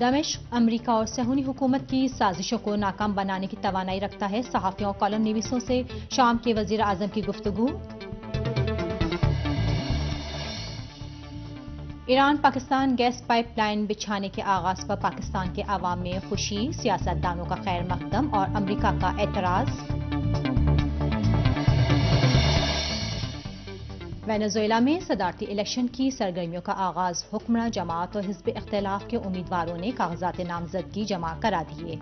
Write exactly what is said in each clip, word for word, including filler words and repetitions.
दमिश्क अमेरिका और सहूनी हुकूमत की साजिशों को नाकाम बनाने की तवानाई रखता है। सहाफियों और कॉलम निवीसों से शाम के वजीर आजम की गुफ्तगू। ईरान पाकिस्तान गैस पाइपलाइन बिछाने के आगाज पर पाकिस्तान के अवाम में खुशी, सियासतदानों का खैर मकदम और अमेरिका का एतराज। वेनेजुएला में सदारती इलेक्शन की सरगर्मियों का आगाज। हुक्मरान जमात और हिज़्ब इख्तिलाफ के उम्मीदवारों ने कागजात नामजदगी जमा करा दिए।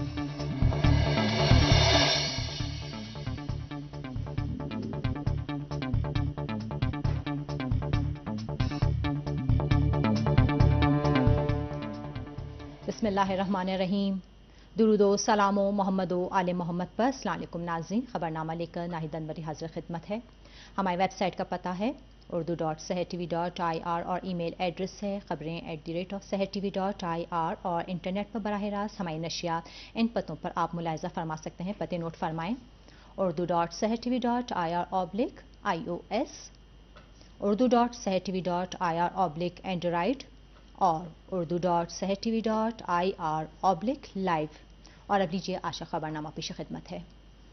बिस्मिल्लाहिर्रहमानिर्रहीम। दुरूदो सलामो मोहम्मदो आले मोहम्मद पर अस्सलाम वालेकुम नाज़रीन। खबरनामा लेकर नाहिद अनवरी हाजिर खिदमत है। हमारी वेबसाइट का पता है Urdu dot Sahar T V dot I R और ईमेल एड्रेस है खबरें at the rate of Sahar T V dot I R और इंटरनेट पर बराह रास्त हमारी नशियात इन पतों पर आप मुलाहिजा फरमा सकते हैं। पते नोट फरमाएं। Urdu dot Sahar T V dot I R oblique I O S, Urdu dot Sahar T V dot I R oblique android और Urdu dot Sahar T V dot I R oblique live. और अब लीजिए आशा खबरनामा पेश खिदमत है।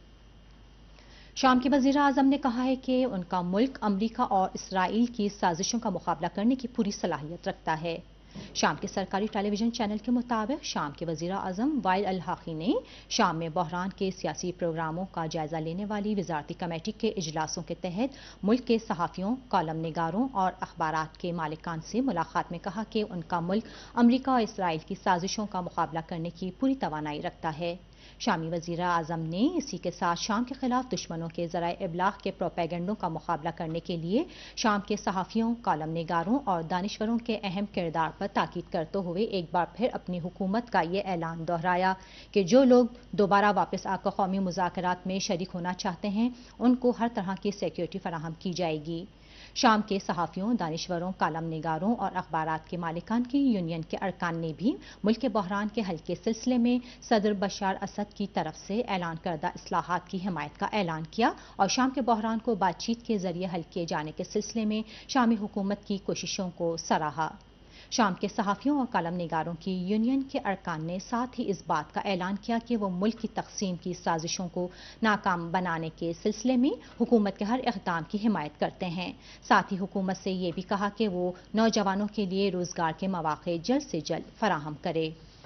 शाम के वज़ीर आज़म ने कहा है कि उनका मुल्क अमरीका और इसराइल की साजिशों का मुकाबला करने की पूरी सलाहियत रखता है। शाम के सरकारी टेलीविजन चैनल के मुताबिक शाम के वज़ीर आज़म वाइल अल हाकी ने शाम में बहरान के सियासी प्रोग्रामों का जायजा लेने वाली वजारती कमेटी के इजलासों के तहत मुल्क के सहाफ़ियों, कॉलम निगारों और अखबारात के मालिकान से मुलाकात में कहा कि उनका मुल्क अमरीका और इसराइल की साजिशों का मुकाबला करने की पूरी तवानाई रखता है। शामी वज़ीर आज़म ने इसी के साथ शाम के खिलाफ दुश्मनों के ज़राए इब्लाग के प्रोपेगेंडों का मुकाबला करने के लिए शाम के सहाफ़ियों, कॉलम निगारों और दानिश्वरों के अहम किरदार पर ताकीद करते हुए एक बार फिर अपनी हुकूमत का ये ऐलान दोहराया कि जो लोग दोबारा वापस आकर कौमी मुज़ाकरात में शरीक होना चाहते हैं उनको हर तरह की सिक्योरिटी फराहम की जाएगी। शाम के सहाफ़ियों, दानिश्वरों, कालम निगारों और अखबारात के मालिकान की यूनियन के अरकान ने भी मुल्क के बहरान के हल के सिलसिले में सदर बशार असद की तरफ से ऐलान करदा इस्लाहात की हिमायत का ऐलान किया और शाम के बहरान को बातचीत के जरिए हल किए जाने के सिलसिले में शामी हुकूमत की कोशिशों को सराहा। शाम के सहाफ़ियों और कॉलम निगारों की यूनियन के अरकान ने साथ ही इस बात का ऐलान किया कि वो मुल्क की तकसीम की साजिशों को नाकाम बनाने के सिलसिले में हुकूमत के हर इक़दाम की हिमायत करते हैं। साथ ही हुकूमत से ये भी कहा कि वो नौजवानों के लिए रोज़गार के मौक़े जल्द से जल्द फराहम करे।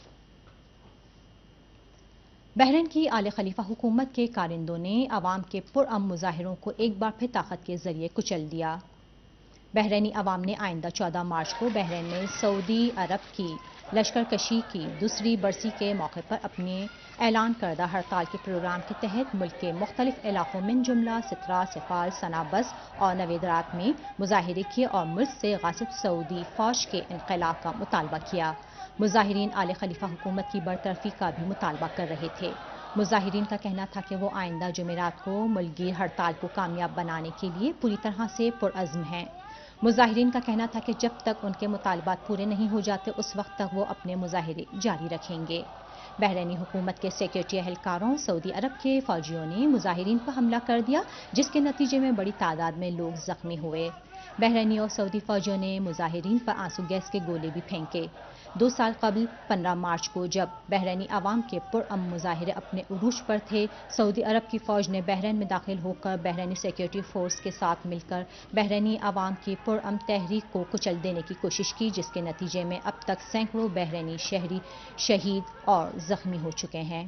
बहरीन की आले खलीफा हुकूमत के कारिंदों ने अवाम के पुरअमन मुजाहिरों को एक बार फिर ताकत के जरिए कुचल दिया। बहरीनी अवाम ने आइंदा चौदह मार्च को बहरीन में सऊदी अरब की लश्कर कशी की दूसरी बरसी के मौके पर अपने ऐलान करदा हड़ताल के प्रोग्राम के तहत मुल्क के मुख्तलिफ इलाकों में जुमला सित्रा, सिफाल, सनाबस और नवेदरात में मुजाहिरे किए और मुल्क से गासिब सऊदी फौज के इनक़लाब का मुतालबा किया। मुजाहिरीन आले खलीफा हुकूमत की बरतरफी का भी मुतालबा कर रहे थे। मुजाहिरीन का कहना था कि वो आइंदा जुमेरात को मुल्कगीर हड़ताल को कामयाब बनाने के लिए पूरी तरह से पुरअज़्म हैं। मुजाहिरीन का कहना था कि जब तक उनके मुतालबात पूरे नहीं हो जाते उस वक्त तक वो अपने मुजाहिरे जारी रखेंगे। बहरीनी हुकूमत के सिक्योरिटी एहलकारों सऊदी अरब के फौजियों ने मुजाहिरीन पर हमला कर दिया जिसके नतीजे में बड़ी तादाद में लोग जख्मी हुए। बहरीनी और सऊदी फौजियों ने मुजाहिरीन पर आंसू गैस के गोले भी फेंके। दो साल कबल पंद्रह मार्च को जब बहरीनी अवाम के पुरअमन मुजाहिरे अपने उरूज पर थे, सऊदी अरब की फौज ने बहरीन में दाखिल होकर बहरीनी सिक्योरिटी फोर्स के साथ मिलकर बहरीनी अवाम की पुरअमन तहरीक को कुचल देने की कोशिश की जिसके नतीजे में अब तक सैकड़ों बहरीनी शहरी शहीद और जख्मी हो चुके हैं।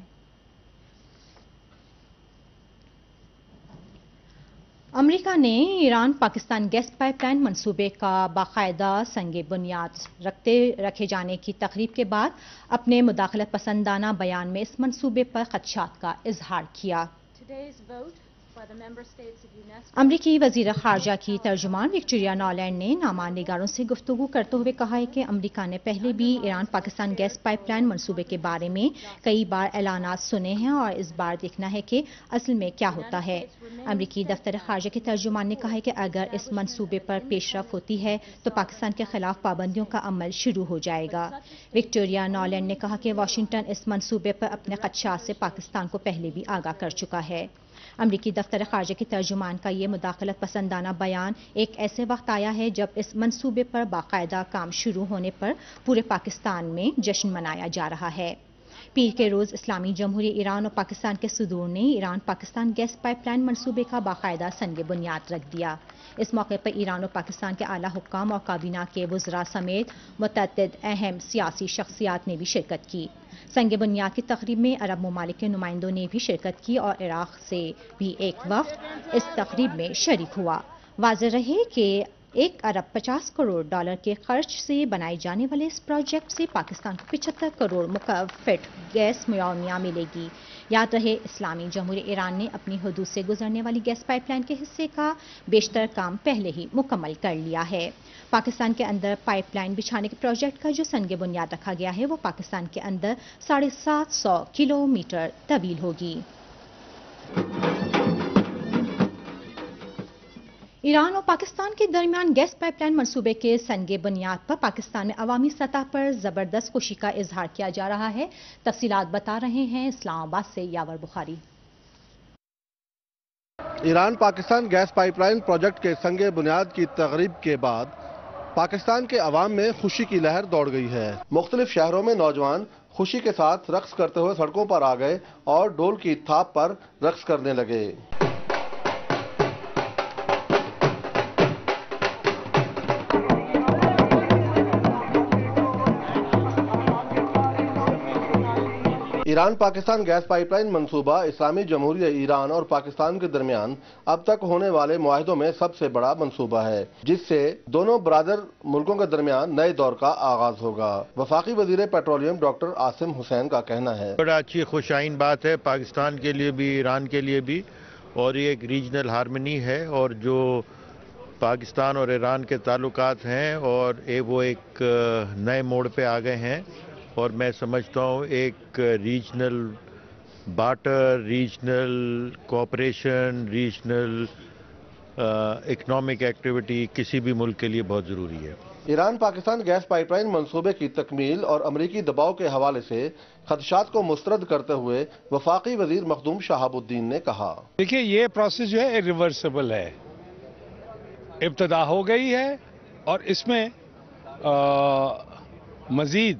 अमेरिका ने ईरान पाकिस्तान गैस पाइपलाइन मंसूबे का बाकायदा संगे बुनियाद रखते रखे जाने की तकरीब के बाद अपने मुदाखलत पसंदाना बयान में इस मंसूबे पर खदशात का इजहार किया। अमरीकी वजीर खारजा की तर्जुमान विक्टोरिया नॉलैंड ने नामा निगारों से गुफ्तगू करते हुए कहा है कि अमरीका ने पहले भी ईरान पाकिस्तान गैस पाइपलाइन मंसूबे के बारे में कई बार ऐलानात सुने हैं और इस बार देखना है कि असल में क्या होता है। अमरीकी दफ्तर खारजा के तर्जुमान ने कहा है कि अगर इस मंसूबे पर पेशरफ होती है तो पाकिस्तान के खिलाफ पाबंदियों का अमल शुरू हो जाएगा। विक्टोरिया नॉलैंड ने कहा कि वाशिंगटन इस मंसूबे पर अपने खदशात से पाकिस्तान को पहले भी आगाह कर चुका है। امریکی دفتر خارجہ کے ترجمان کا یہ مداخلت پسندانہ بیان ایک ایسے وقت آیا ہے جب اس منصوبے پر باقاعدہ کام شروع ہونے پر پورے پاکستان میں جشن منایا جا رہا ہے۔ پیر کے روز اسلامی جمہوریہ ایران اور پاکستان کے صدور نے Iran Pakistan gas pipeline منصوبے کا باقاعدہ سنگ بنیاد رکھ دیا۔ اس موقع پر ایران اور پاکستان کے اعلیٰ حکام اور کابینہ کے وزراء سمیت متعدد اہم سیاسی شخصیات نے بھی شرکت کی۔ سنگ بنیاد کی تقریب میں عرب ممالک کے نمائندوں نے بھی شرکت کی اور عراق سے بھی ایک وفد اس تقریب میں شریک ہوا۔ واضح رہے کہ ایک ارب پچاس کروڑ ڈالر کے خرچ سے بنائے جانے والے اس پروجیکٹ سے پاکستان کو پچہتر کروڑ مکعب فٹ گیس میسر ملے گی۔ یاد رہے اسلامی جمہوریہ ایران نے اپنی حدود سے گزرنے والی گیس پائپ لائن کے حصے کا بیشتر کام پہلے ہی مکمل کر لیا ہے۔ پاکستان کے اندر پائپ لائن بچھانے کے پروجیکٹ کا جو سنگ بنیاد رکھا گیا ہے وہ پاکستان کے اندر ساڑھے سات سو کلو میٹر طویل ہوگی۔ ایران اور پاکستان کے درمیان گیس پائپ لائن منصوبے کے سنگ بنیاد پر پاکستان میں عوامی سطح پر زبردست خوشی کا اظہار کیا جا رہا ہے۔ تفصیلات بتا رہے ہیں اسلام آباد سے Yawar Bukhari. Iran Pakistan gas pipeline project کے سنگ بنیاد کی تقریب کے بعد پاکستان کے عوام میں خوشی کی لہر دوڑ گئی ہے۔ مختلف شہروں میں نوجوان خوشی کے ساتھ رقص کرتے ہوئے سڑکوں پر آ گئے اور ڈھول کی تھاپ پر رقص کرنے لگے۔ Iran Pakistan gas pipeline منصوبہ اسلامی جمہوریہ ایران اور پاکستان کے درمیان اب تک ہونے والے معاہدوں میں سب سے بڑا منصوبہ ہے، جس سے دونوں برادر ملکوں کے درمیان نئے دور کا آغاز ہوگا۔ وفاقی وزیر پیٹرولیم ڈاکٹر عاصم حسین کا کہنا ہے، بڑا اچھی خوش آئین بات ہے پاکستان کے لیے بھی، ایران کے لیے بھی، اور یہ ایک ریجنل ہارمنی ہے، اور جو پاکستان اور ایران کے تعلقات ہیں اور وہ ایک نئے موڑ پہ آ گئے ہیں، اور میں سمجھتا ہوں ایک regional barter, regional cooperation, regional economic activity کسی بھی ملک کے لیے بہت ضروری ہے۔ Iran Pakistan gas pipeline منصوبے کی تکمیل اور امریکی دباؤ کے حوالے سے خدشات کو مسترد کرتے ہوئے وفاقی وزیر مخدوم شہاب الدین نے کہا، دیکھیے یہ پروسیس جو ہے ریورسبل ہے، ابتدا ہو گئی ہے اور اس میں مزید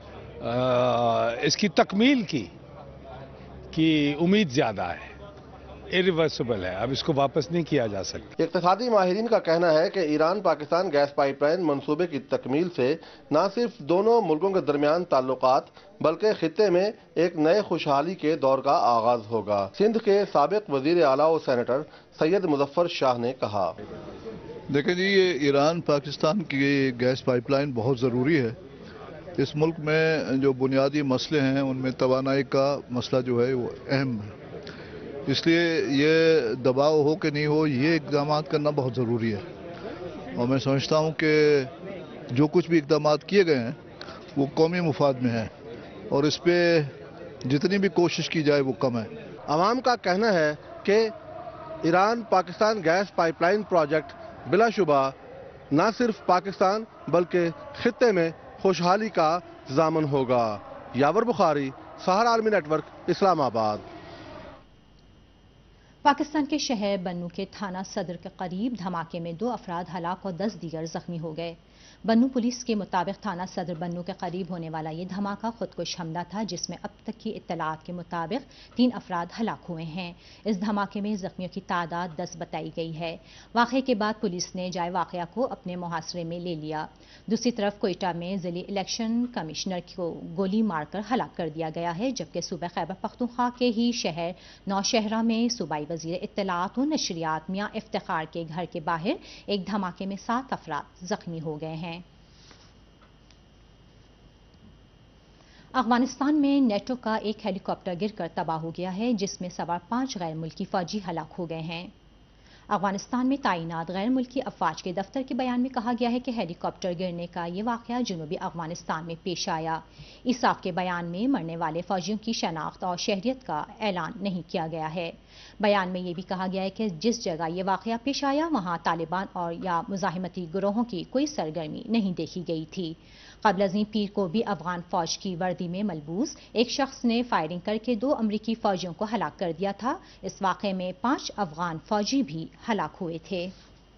اس کی تکمیل کی کی امید زیادہ ہے، ایریورسبل ہے، اب اس کو واپس نہیں کیا جا سکتا۔ اقتصادی ماہرین کا کہنا ہے کہ Iran Pakistan gas pipeline منصوبے کی تکمیل سے نہ صرف دونوں ملکوں کے درمیان تعلقات بلکہ خطے میں ایک نئے خوشحالی کے دور کا آغاز ہوگا۔ سندھ کے سابق وزیر اعلیٰ و سینیٹر سید مظفر شاہ نے کہا، دیکھیں جی، یہ ایران پاکستان کی گیس پائپ لائن بہت ضروری ہے۔ اس ملک میں جو بنیادی مسئلے ہیں ان میں توانائی کا مسئلہ جو ہے وہ اہم ہے، اس لیے یہ دباؤ ہو کہ نہیں ہو یہ اقدامات کرنا بہت ضروری ہے، اور میں سمجھتا ہوں کہ جو کچھ بھی اقدامات کیے گئے ہیں وہ قومی مفاد میں ہیں اور اس پہ جتنی بھی کوشش کی جائے وہ کم ہے۔ عوام کا کہنا ہے کہ Iran Pakistan gas pipeline project بلا شبہ نہ صرف پاکستان بلکہ خطے میں خوشحالی کا ضامن ہوگا۔ یاور بخاری، سہارا عالمی نیٹ ورک، اسلام آباد۔ پاکستان کے شہر بنو کے تھانہ صدر کے قریب دھماکے میں دو افراد ہلاک اور دس دیگر زخمی ہو گئے۔ بنو پولیس کے مطابق تھانہ صدر بنو کے قریب ہونے والا یہ دھماکہ خودکش حملہ تھا، جس میں اب تک کی اطلاعات کے مطابق تین افراد ہلاک ہوئے ہیں۔ اس دھماکے میں زخمیوں کی تعداد دس بتائی گئی ہے۔ واقعے کے بعد پولیس نے جائے واقعہ کو اپنے محاصرے میں لے لیا۔ دوسری طرف کوئٹہ میں ضلعی الیکشن کمشنر کو گولی مار کر ہلاک کر دیا گیا ہے، جبکہ صوبہ خیبر پختونخوا کے ہی شہر نوشہرہ میں صوبائی وزیر اطلاعات و نشریات میاں افتخار کے گھر کے باہر ایک دھماکے میں سات افراد زخمی ہو گئے ہیں۔ افغانستان میں نیٹو کا ایک ہیلی کاپٹر گر کر تباہ ہو گیا ہے، جس میں سوار پانچ غیر ملکی فوجی ہلاک ہو گئے ہیں۔ افغانستان میں تعینات غیر ملکی افواج کے دفتر کے بیان میں کہا گیا ہے کہ ہیلی کاپٹر گرنے کا یہ واقعہ جنوبی افغانستان میں پیش آیا۔ ایساف کے بیان میں مرنے والے فوجیوں کی شناخت اور شہریت کا اعلان نہیں کیا گیا ہے۔ بیان میں یہ بھی کہا گیا ہے کہ جس جگہ یہ واقعہ پیش آیا وہاں طالبان اور یا مزاحمتی گروہوں کی کوئی سرگرمی نہیں دیکھی گئی تھی۔ قبل ازیں پیر کو بھی افغان فوج کی وردی میں ملبوس ایک شخص نے فائرنگ کر کے دو امریکی فوجیوں کو ہلاک کر دیا تھا۔ اس واقعے میں پانچ افغان فوجی بھی ہلاک ہوئے تھے۔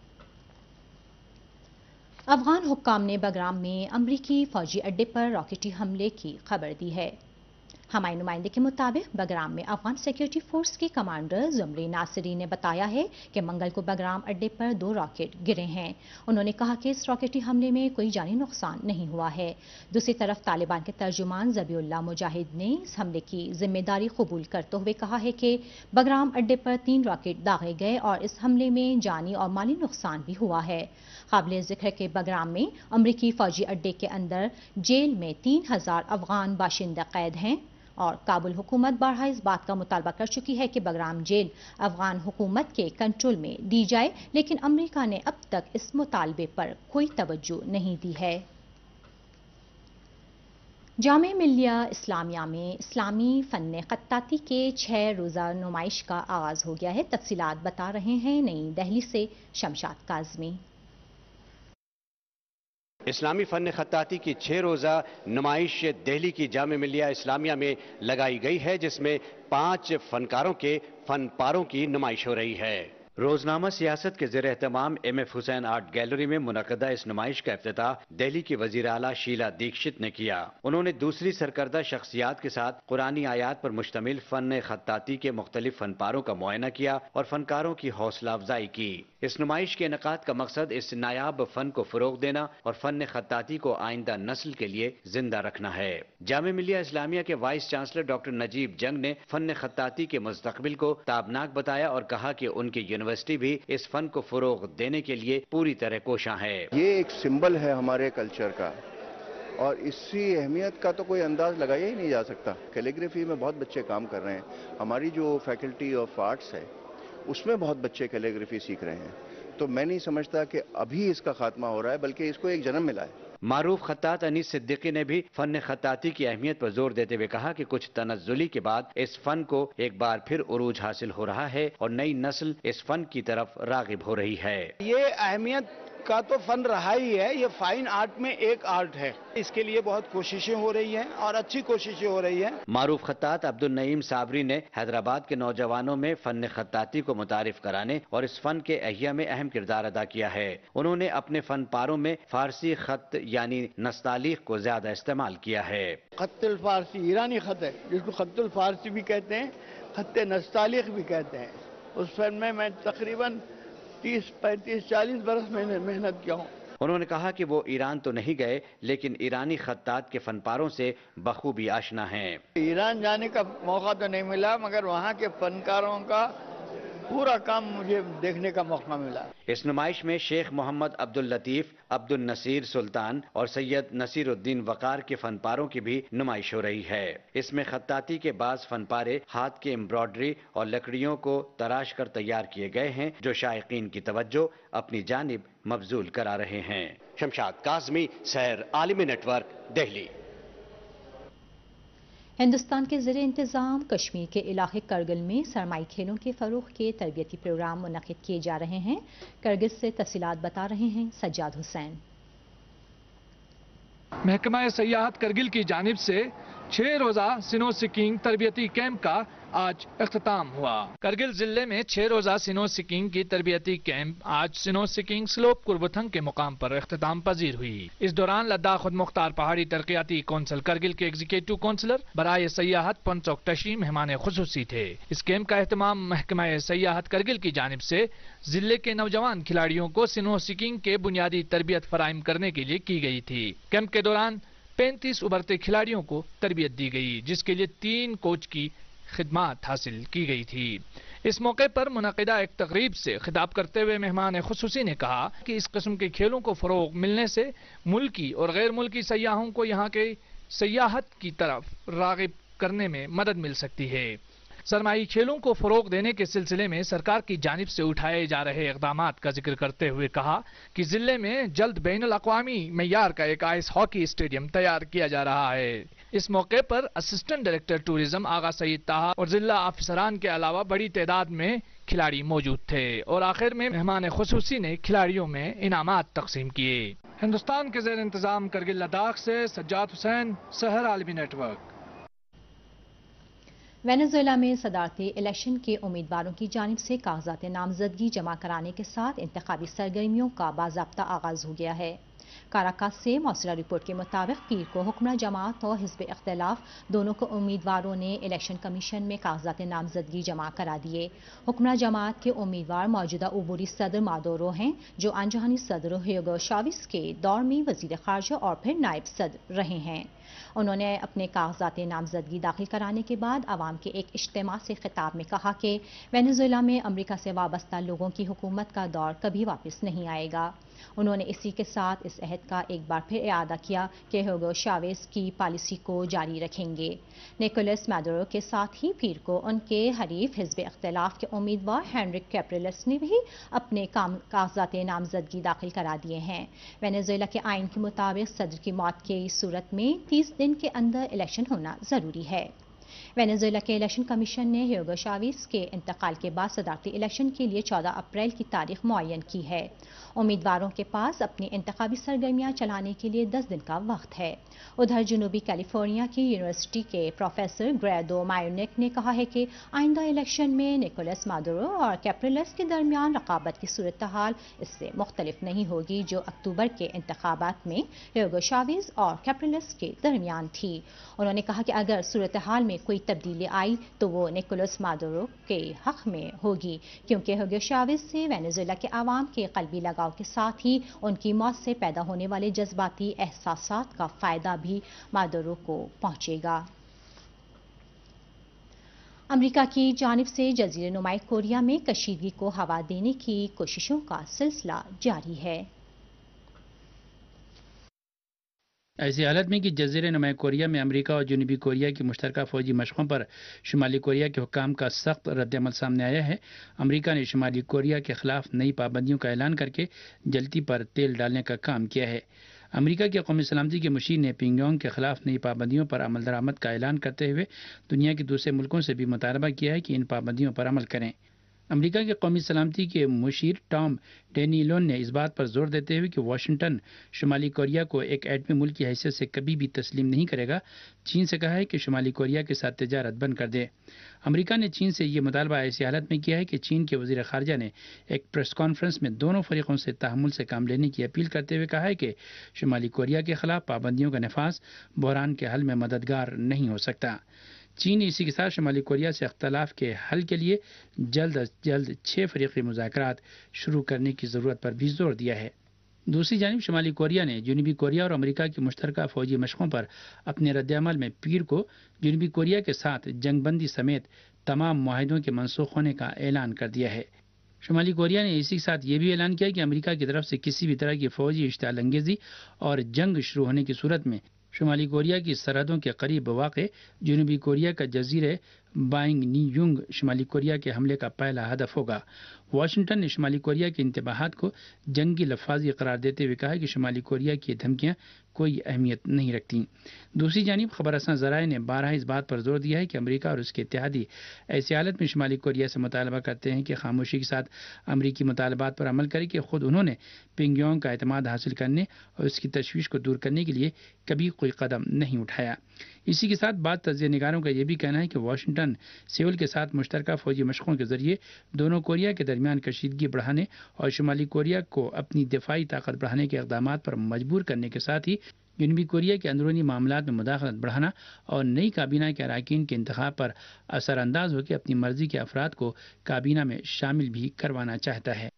افغان حکام نے بگرام میں امریکی فوجی اڈے پر راکٹی حملے کی خبر دی ہے۔ ہمارے نمائندے کے مطابق بگرام میں افغان سیکیورٹی فورس کے کمانڈر زمری ناصری نے بتایا ہے کہ منگل کو بگرام اڈے پر دو راکٹ گرے ہیں۔ انہوں نے کہا کہ اس راکٹی حملے میں کوئی جانی نقصان نہیں ہوا ہے۔ دوسری طرف طالبان کے ترجمان ذبیح اللہ مجاہد نے اس حملے کی ذمہ داری قبول کرتے ہوئے کہا ہے کہ بگرام اڈے پر تین راکٹ داغے گئے اور اس حملے میں جانی اور مالی نقصان بھی ہوا ہے۔ قابل ذکر کہ بگرام میں امریکی فوجی اڈے کے اندر جیل میں تین ہزار افغان باشندے قید ہیں اور کابل حکومت بارہا اس بات کا مطالبہ کر چکی ہے کہ بگرام جیل افغان حکومت کے کنٹرول میں دی جائے، لیکن امریکہ نے اب تک اس مطالبے پر کوئی توجہ نہیں دی ہے۔ جامعہ ملیہ اسلامیہ میں اسلامی فن خطاطی کے چھ روزہ نمائش کا آغاز ہو گیا ہے۔ تفصیلات بتا رہے ہیں نئی دہلی سے شمشاد کاظمی۔ اسلامی فن خطاطی کی چھ روزہ نمائش دہلی کی جامعہ ملیہ اسلامیہ میں لگائی گئی ہے، جس میں پانچ فنکاروں کے فن پاروں کی نمائش ہو رہی ہے۔ روزنامہ سیاست کے زیر اہتمام M F Hussain art gallery میں منعقدہ اس نمائش کا افتتاح دہلی کی وزیر اعلیٰ شیلا دیکشت نے کیا۔ انہوں نے دوسری سرکردہ شخصیات کے ساتھ قرآنی آیات پر مشتمل فن خطاطی کے مختلف فن پاروں کا معائنہ کیا اور فنکاروں کی حوصلہ افزائی کی۔ اس نمائش کے انعقاد کا مقصد اس نایاب فن کو فروغ دینا اور فن خطاطی کو آئندہ نسل کے لیے زندہ رکھنا ہے۔ جامعہ ملیہ اسلامیہ کے وائس چانسلر ڈاکٹر نجیب جنگ نے فن خطاطی کے مستقبل کو تابناک بتایا اور کہا کہ ان کی یونیورسٹی بھی اس فن کو فروغ دینے کے لیے پوری طرح کوشاں ہے۔ یہ ایک سمبل ہے ہمارے کلچر کا اور اس کی اہمیت کا تو کوئی انداز لگایا ہی نہیں جا سکتا۔ کیلیگرافی میں بہت بچے کام کر رہے ہیں، ہماری جو فیکلٹی آف آرٹس ہے اس میں بہت بچے کیلیگرافی سیکھ رہے ہیں، تو میں نہیں سمجھتا کہ ابھی اس کا خاتمہ ہو رہا ہے، بلکہ اس کو ایک جنم ملا ہے۔ معروف خطاط انیس صدیقی نے بھی فن خطاطی کی اہمیت پر زور دیتے ہوئے کہا کہ کچھ تنزلی کے بعد اس فن کو ایک بار پھر عروج حاصل ہو رہا ہے اور نئی نسل اس فن کی طرف راغب ہو رہی ہے۔ یہ اہمیت کا تو فن رہا ہی ہے، یہ فائن آرٹ میں ایک آرٹ ہے، اس کے لیے بہت کوششیں ہو رہی ہیں اور اچھی کوششیں ہو رہی ہیں۔ معروف خطاط عبد النعیم صابری نے حیدرآباد کے نوجوانوں میں فن خطاطی کو متعارف کرانے اور اس فن کے احیا میں اہم کردار ادا کیا ہے۔ انہوں نے اپنے فن پاروں میں فارسی خط یعنی نستعلیق کو زیادہ استعمال کیا ہے۔ خط الفارسی ایرانی خط ہے، جس کو خط الفارسی بھی کہتے ہیں، خط نستعلیق بھی کہتے ہیں۔ اس فن میں میں تقریباً تیس پینتیس چالیس برس میں نے محنت کیا ہوں۔ انہوں نے کہا کہ وہ ایران تو نہیں گئے لیکن ایرانی خطاط کے فن پاروں سے بخوبی آشنا ہیں۔ ایران جانے کا موقع تو نہیں ملا مگر وہاں کے فنکاروں کا پورا کام مجھے دیکھنے کا موقع ملا۔ اس نمائش میں شیخ محمد عبد اللطیف، عبد النصیر سلطان اور سید نصیر الدین وقار کے فن پاروں کی بھی نمائش ہو رہی ہے۔ اس میں خطاطی کے بعض فن پارے ہاتھ کے امبرائڈری اور لکڑیوں کو تراش کر تیار کیے گئے ہیں جو شائقین کی توجہ اپنی جانب مبذول کرا رہے ہیں۔ شمشاد کاظمی، سیر عالمی نیٹ ورک، دہلی۔ ہندوستان کے زیر انتظام کشمیر کے علاقے کرگل میں سرمائی کھیلوں کے فروغ کے تربیتی پروگرام منعقد کیے جا رہے ہیں۔ کرگل سے تفصیلات بتا رہے ہیں سجاد حسین۔ محکمہ سیاحت کرگل کی جانب سے چھ روزہ سنو سکینگ تربیتی کیمپ کا آج اختتام ہوا۔ کرگل ضلع میں چھ روزہ سنو سکینگ کی تربیتی کیمپ آج سنو سکینگ سلوپ قربتھنگ کے مقام پر اختتام پذیر ہوئی۔ اس دوران لداخ خود مختار پہاڑی ترقیاتی کونسل کرگل کے ایگزیکٹو کونسلر برائے سیاحت پنچوک ٹشی مہمان خصوصی تھے۔ اس کیمپ کا اہتمام محکمہ سیاحت کرگل کی جانب سے ضلع کے نوجوان کھلاڑیوں کو سنو سکینگ کے بنیادی تربیت فراہم کرنے کے لیے کی گئی تھی۔ کیمپ کے دوران پینتیس ابھرتے کھلاڑیوں کو تربیت دی گئی جس کے لیے تین کوچ کی خدمات حاصل کی گئی تھی۔ اس موقع پر منعقدہ ایک تقریب سے خطاب کرتے ہوئے مہمان خصوصی نے کہا کہ اس قسم کے کھیلوں کو فروغ ملنے سے ملکی اور غیر ملکی سیاحوں کو یہاں کے سیاحت کی طرف راغب کرنے میں مدد مل سکتی ہے۔ سرمائی کھیلوں کو فروغ دینے کے سلسلے میں سرکار کی جانب سے اٹھائے جا رہے اقدامات کا ذکر کرتے ہوئے کہا کہ ضلع میں جلد بین الاقوامی معیار کا ایک آئس ہاکی اسٹیڈیم تیار کیا جا رہا ہے۔ اس موقع پر assistant director tourism Agha Saeed Taha اور ضلع افسران کے علاوہ بڑی تعداد میں کھلاڑی موجود تھے اور آخر میں مہمان خصوصی نے کھلاڑیوں میں انعامات تقسیم کیے۔ हिंदुस्तान के जेर इंतजाम करगिल लद्दाख से सज्जाद हुसैन, सहर आलमी नेटवर्क। वेनेजुएला में सदारती इलेक्शन के उम्मीदवारों की जानिब से कागजात नामजदगी जमा कराने के साथ इंतखाबी सरगर्मियों का बाज़ाब्ता आगाज हो गया है। काराकास से मौसूला रिपोर्ट के मुताबिक पीर को हुक्मरां जमात और हिज़्ब इख्तिलाफ दोनों को उम्मीदवारों ने इलेक्शन कमीशन में कागजात नामजदगी जमा करा दिए। हुक्मरां जमात के उम्मीदवार मौजूदा उबूरी सदर मादोरो हैं, जो अनजहानी सदर ह्यूगो चावेज़ के दौर में वजीर खारजा और फिर नायब सदर रहे हैं। उन्होंने अपने कागजात नामजदगी दाखिल कराने के बाद आवाम के एक इज्तिमा से खिताब में कहा कि वेनेजुएला में अमरीका से वाबस्ता लोगों की हुकूमत का दौर कभी वापस नहीं आएगा। उन्होंने इसी के साथ इस अहद का एक बार फिर इआदा किया कि ह्यूगो चावेज़ की पॉलिसी को जारी रखेंगे। निकोलस मैडुरो के साथ ही पीर को उनके हरीफ हिज़्ब इख्तिलाफ के उम्मीदवार हेनरिक कैप्रिलेस ने भी अपने कागजात नामजदगी दाखिल करा दिए हैं। वेनेजुएला के आइन के मुताबिक सदर की मौत की सूरत में तीस दिन के अंदर इलेक्शन होना जरूरी है। वेनेजुएला के इलेक्शन कमीशन ने ह्यूगो चावेज़ के इंतकाल के बाद सदारती इलेक्शन के लिए चौदह अप्रैल की तारीख मुअय्यन की है। उम्मीदवारों के पास अपनी इंतखाबी सरगर्मियां चलाने के लिए दस दिन का वक्त है। उधर जनूबी कैलिफोर्निया की यूनिवर्सिटी के प्रोफेसर ग्रेडो मायोनिक ने कहा है कि आइंदा इलेक्शन में निकोलस मादुरो और कैप्रिलेस के दरमियान रकाबत की सूरत हाल इससे मुख्तलिफ नहीं होगी जो अक्टूबर के इंतखाबात में ह्यूगो चावेज़ और कैप्रिलेस के दरमियान थी। उन्होंने कहा कि अगर सूरत हाल में कोई तब्दीली आई तो वो निकोलस मादुरो के हक में होगी, क्योंकि ह्यूगो चावेज़ से वेनेजुएला के आवाम के कल्बी लगाव के साथ ही उनकी मौत से पैदा होने वाले जज्बाती एहसासात का फायदा भी मादुरो को पहुंचेगा। अमेरिका की जानिब से जजीरे नुमा कोरिया में कशीदगी को हवा देने की कोशिशों का सिलसिला जारी है। ऐसी हालत में कि जजीरे नुमा कोरिया में अमेरिका और जनूबी कोरिया की मुश्तरका फौजी मशकों पर शुमाली कोरिया के हुक्काम का सख्त रद्दअमल सामने आया है। अमेरिका ने शुमाली कोरिया के खिलाफ नई पाबंदियों का ऐलान करके जल्दी पर तेल डालने का काम किया है। अमेरिका के कौमी सलामती के मुशीर ने पिंगयोंग के खिलाफ नई पाबंदियों पर अमल दरामद का ऐलान करते हुए दुनिया के दूसरे मुल्कों से भी मुतालबा किया है कि इन पाबंदियों पर अमल करें। अमेरिका के कौमी सलामती के मुशीर टॉम डेनिलोन ने इस बात पर जोर देते हुए कि वाशिंगटन शुमाली कोरिया को एक एटमी मुल्क की हैसियत से कभी भी तस्लीम नहीं करेगा, चीन से कहा है कि शुमाली कोरिया के साथ तिजारत बंद कर दे। अमेरिका ने चीन से ये मुतालबा ऐसी हालत में किया है कि चीन के वजीर खारजा ने एक प्रेस कॉन्फ्रेंस में दोनों फरीकों से तहम्मुल से काम लेने की अपील करते हुए कहा है कि शुमाली कोरिया के खिलाफ पाबंदियों का नफाज बहरान के हल में मददगार नहीं हो सकता। चीन इसी के साथ शुमाली कोरिया से अख्तलाफ के हल के लिए जल्द अज जल्द छः फरीकी मुज़ाकरात शुरू करने की ज़रूरत पर भी जोर दिया है। दूसरी जानिब शुमाली कोरिया ने जनूबी कोरिया और अमेरिका की मुश्तरका फौजी मशकों पर अपने रद्दअमल में पीर को जनूबी कोरिया के साथ जंगबंदी समेत तमाम मुआहिदों के मनसूख होने का ऐलान कर दिया है। शुमाली कोरिया ने इसी के साथ ये भी ऐलान किया कि अमेरिका की तरफ से किसी भी तरह की फौजी इश्तिआल अंगेज़ी और जंग शुरू होने की सूरत में शुमाली कोरिया की सरहदों के करीब वाक़े जनूबी कोरिया का जजीरे बाइंग नी युंग शुमाली कोरिया के हमले का पहला हदफ होगा। वाशिंगटन ने शुमाली कोरिया के इंतबाहात को जंगी लफाजी करार देते हुए कहा कि शुमाली कोरिया की धमकियां कोई अहमियत नहीं रखती। दूसरी जानिब खबर रसां ज़राए ने बारहा इस बात पर जोर दिया है कि अमेरिका और उसके इत्तेहादी ऐसी हालत में शुमाली कोरिया से मुतालबा करते हैं कि खामोशी के साथ अमरीकी मुतालबात पर अमल करे कि खुद उन्होंने पिंगयोंग का एतमाद हासिल करने और उसकी तशवीश को दूर करने के लिए कभी कोई कदम नहीं उठाया। इसी के साथ बाद तज्ज़िया निगारों का यह भी कहना है कि वाशिंगटन सेउल के साथ मुश्तरका फौजी मशकों के जरिए दोनों कोरिया के दरमियान कशीदगी बढ़ाने और शुमाली कोरिया को अपनी दिफाई ताकत बढ़ाने के इक़दामात पर मजबूर करने के साथ ही जनूबी कोरिया के अंदरूनी मामलात में मुदाखलत बढ़ाना और नई काबीना के अरकान के इंतखाब पर असरअंदाज होकर अपनी मर्जी के अफराद को काबीना में शामिल भी करवाना चाहता है।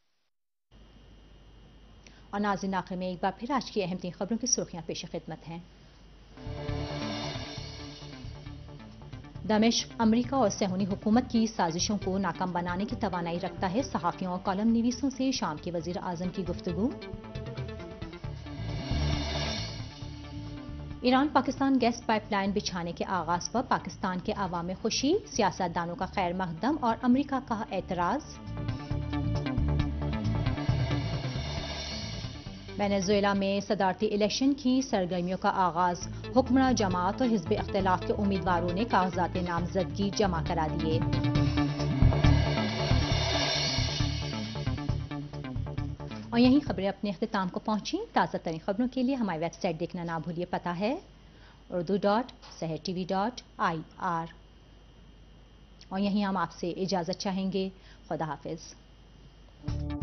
और नाज़रीन, आखिर में एक बार फिर आज की अहम तीन खबरों की सुर्खियां पेश खिदमत हैं। दमिश्क अमेरिका और सहूनी हुकूमत की साजिशों को नाकाम बनाने की तवानाई रखता है। सहाफ़ियों और कॉलम निवीसों से शाम के वज़ीर आज़म की गुफ्तगू। ईरान पाकिस्तान गैस पाइपलाइन बिछाने के आगाज पर पाकिस्तान के अवाम में खुशी, सियासतदानों का खैर मकदम और अमेरिका का एतराज़। वेनेजुएला में सदारती इलेक्शन की सरगर्मियों का आगाज, हुक्मरां जमात और हिज़्ब इख्तिलाफ के उम्मीदवारों ने कागजात नामजदगी जमा करा दिए। اور یہیں خبریں اپنے اختتام کو پہنچیں. تازہ ترین خبروں کے لیے ہماری ویب سائٹ دیکھنا نہ بھولیے. پتہ ہے Urdu dot Sahar T V dot I R. اور یہیں ہم آپ سے اجازت چاہیں گے. خدا حافظ.